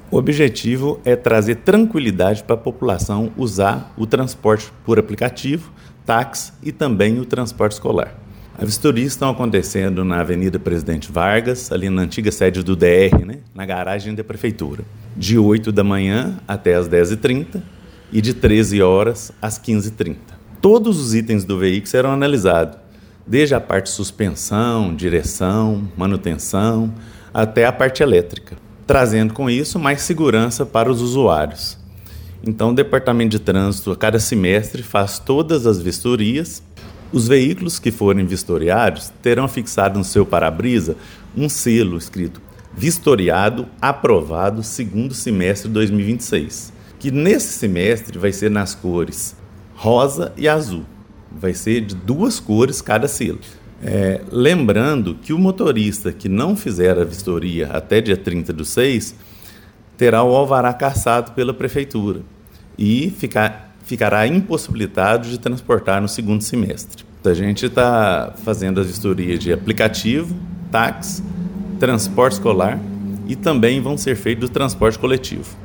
O objetivo é trazer tranquilidade para a população usar o transporte por aplicativo, táxi e também o transporte escolar. As vistorias estão acontecendo na Avenida Presidente Vargas, ali na antiga sede do DR, na garagem da Prefeitura, de 8 da manhã até as 10h30 e de 13 horas às 15h30. Todos os itens do veículo serão analisados, desde a parte de suspensão, direção, manutenção, até a parte elétrica, trazendo com isso mais segurança para os usuários. Então, o Departamento de Trânsito, a cada semestre, faz todas as vistorias. Os veículos que forem vistoriados terão fixado no seu para-brisa um selo escrito Vistoriado Aprovado segundo semestre de 2026, que nesse semestre vai ser nas cores rosa e azul. Vai ser de 2 cores cada selo. Lembrando que o motorista que não fizer a vistoria até dia 30/6 terá o alvará cassado pela Prefeitura e ficará impossibilitado de transportar no segundo semestre. A gente está fazendo a vistoria de aplicativo, táxi, transporte escolar e também vão ser feitos do transporte coletivo.